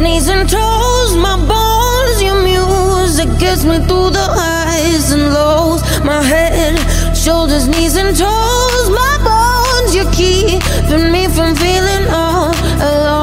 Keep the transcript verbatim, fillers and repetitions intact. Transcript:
knees and toes, my bones, your music gets me through the highs and lows. My head, shoulders, knees and toes, my bones, you're keeping me from feeling all alone.